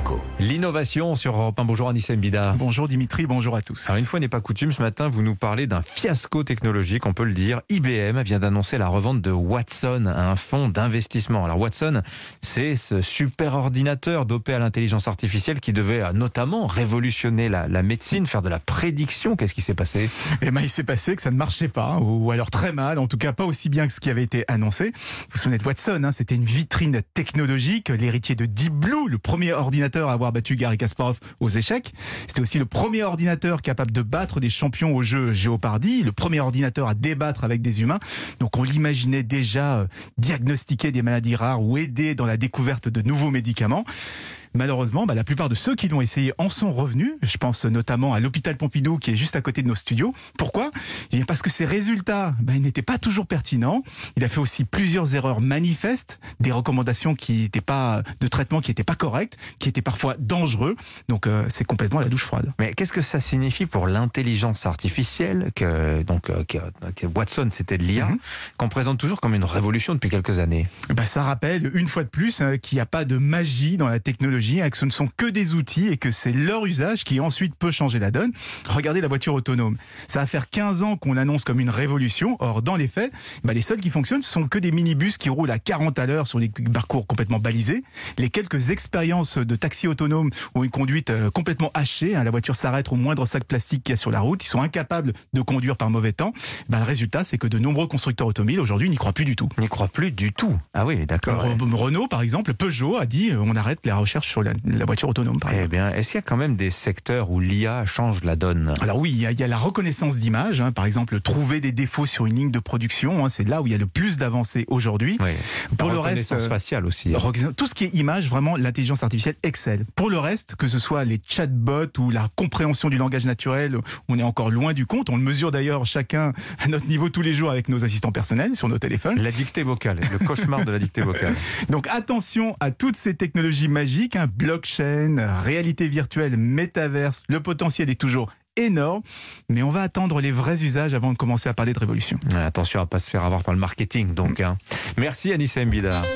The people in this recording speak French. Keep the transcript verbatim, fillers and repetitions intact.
Co. L'innovation sur Europe un. Bonjour Anissa Mbida. Bonjour Dimitri, bonjour à tous. Alors une fois n'est pas coutume, ce matin vous nous parlez d'un fiasco technologique, on peut le dire. I B M vient d'annoncer la revente de Watson à un fonds d'investissement. Alors Watson, c'est ce super ordinateur dopé à l'intelligence artificielle qui devait notamment révolutionner la, la médecine, faire de la prédiction. Qu'est-ce qui s'est passé ? Eh ben, il s'est passé que ça ne marchait pas, ou alors très mal, en tout cas pas aussi bien que ce qui avait été annoncé. Vous vous souvenez de Watson, hein, c'était une vitrine technologique, l'héritier de Deep Blue, le premier ordinateur à avoir battu Garry Kasparov aux échecs. C'était aussi le premier ordinateur capable de battre des champions au jeu Jeopardy, le premier ordinateur à débattre avec des humains. Donc on l'imaginait déjà euh, diagnostiquer des maladies rares ou aider dans la découverte de nouveaux médicaments. Malheureusement, bah, la plupart de ceux qui l'ont essayé en sont revenus. Je pense notamment à l'hôpital Pompidou qui est juste à côté de nos studios. Pourquoi ? Eh bien parce que ses résultats bah, ils n'étaient pas toujours pertinents. Il a fait aussi plusieurs erreurs manifestes, des recommandations qui n'étaient pas de traitement qui n'étaient pas correctes, qui étaient parfois dangereux. Donc euh, c'est complètement la douche froide. Mais qu'est-ce que ça signifie pour l'intelligence artificielle que donc euh, que, que Watson c'était de l'I A, mm-hmm. qu'on présente toujours comme une révolution depuis quelques années ? Bah, ça rappelle une fois de plus hein, qu'il n'y a pas de magie dans la technologie, que ce ne sont que des outils et que c'est leur usage qui ensuite peut changer la donne. Regardez la voiture autonome. Ça va faire quinze ans qu'on l'annonce comme une révolution. Or, dans les faits, bah, les seuls qui fonctionnent, ce sont que des minibus qui roulent à quarante à l'heure sur des parcours complètement balisés. Les quelques expériences de taxi autonome ont une conduite euh, complètement hachée. Hein. La voiture s'arrête au moindre sac plastique qu'il y a sur la route. Ils sont incapables de conduire par mauvais temps. Bah, le résultat, c'est que de nombreux constructeurs automobiles aujourd'hui n'y croient plus du tout. N'y croient plus du tout. Ah oui, d'accord. Ouais. Renault, par exemple, Peugeot a dit euh, on arrête la recherche sur la, la voiture autonome. Par eh bien, est-ce qu'il y a quand même des secteurs où l'I A change la donne ? Alors oui, il y a, il y a la reconnaissance d'image. Hein, par exemple, trouver des défauts sur une ligne de production, hein, c'est là où il y a le plus d'avancées aujourd'hui. Oui. Pour la le reconnaissance reste, faciale aussi. Hein. Tout ce qui est image, vraiment, l'intelligence artificielle excelle. Pour le reste, que ce soit les chatbots ou la compréhension du langage naturel, on est encore loin du compte. On le mesure d'ailleurs chacun à notre niveau tous les jours avec nos assistants personnels sur nos téléphones. La dictée vocale, le cauchemar de la dictée vocale. Donc attention à toutes ces technologies magiques, hein, blockchain, réalité virtuelle, métaverse, le potentiel est toujours énorme, mais on va attendre les vrais usages avant de commencer à parler de révolution. Attention à ne pas se faire avoir par le marketing, donc. Hein. Merci Anissa Mbida.